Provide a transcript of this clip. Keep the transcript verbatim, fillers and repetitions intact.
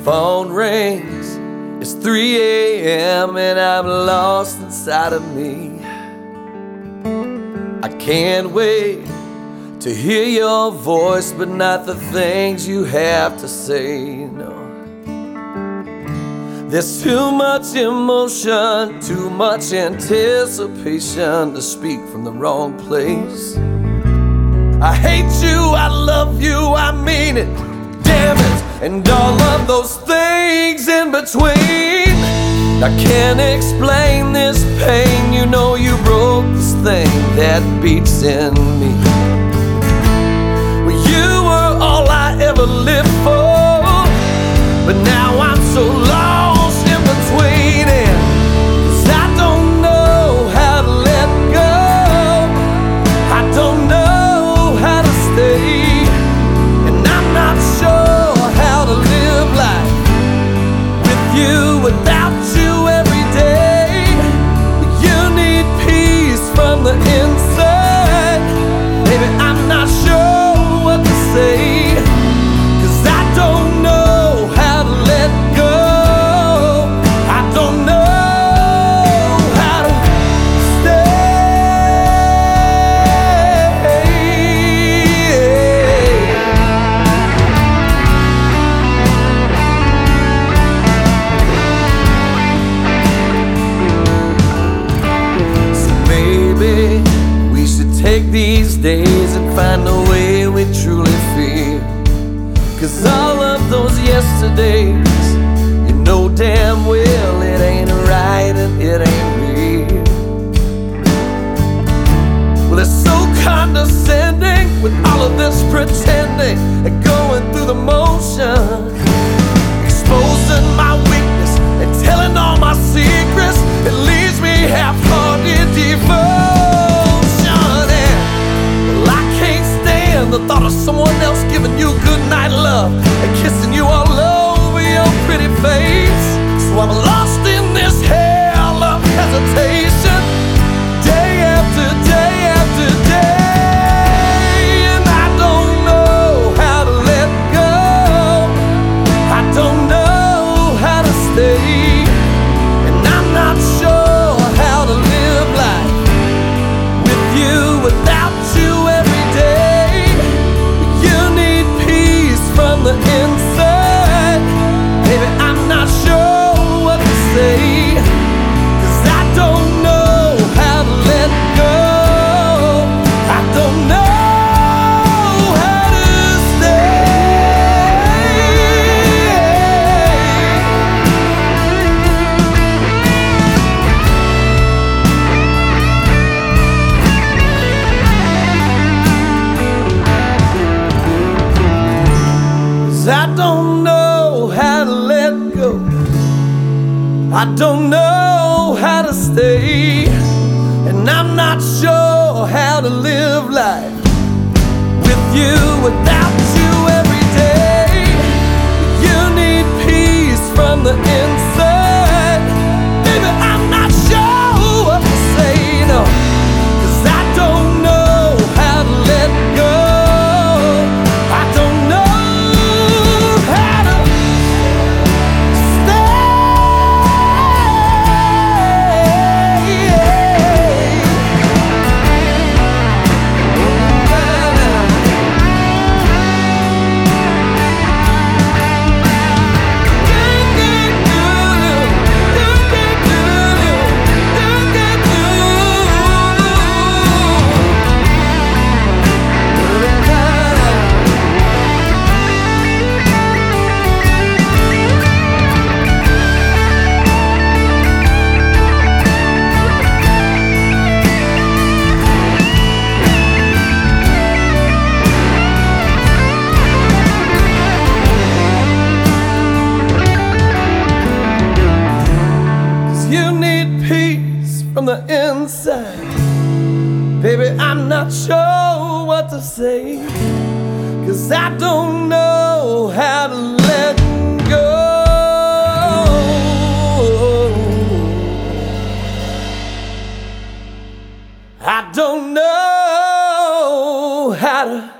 phone rings, it's three a m and I'm lost inside of me. I can't wait to hear your voice, but not the things you have to say, no. There's too much emotion, too much anticipation to speak from the wrong place. I hate you, I love you, I mean it, damn it, and all of those things in between. I can't explain this pain, you know you broke this thing that beats in me. Well, you were all I ever lived for, but now I'm so lost in between it. 'Cause I don't know how to let go, I don't know how to stay, and I'm not sure how to live life with you without you every day. You need peace from the inside, baby, I'm not sure what to say, 'cause I don't know how to let go, I don't know how to stay. So maybe we should take these days and find a way we truly feel. 'Cause all of those yesterdays, you know damn well it ain't right and it ain't real. Well, it's so condescending with all of this pretending and going through the motion, exposing my weakness and telling all my secrets. It leaves me half-hearted devotion, and well, I can't stand the thought of someone else giving you good night love and kissing you all over your pretty face. So I'm lost in this hell of hesitation, day after day after day, and I don't know how to let go, I don't know how to stay, and I'm not sure how to live life with you without you every day. You need peace from the inside, baby, I'm not sure what to say, 'cause I don't know how to let go, I don't know how to stay. I don't know how to let go, I don't know how to stay, and I'm not sure how to live life with you without you every day. You need peace from the inside, baby, I'm not sure what to say, no, 'cause I don't know how to let go, I don't know. You need peace from the inside, baby, I'm not sure what to say, 'cause I don't know how to let go. I don't know how to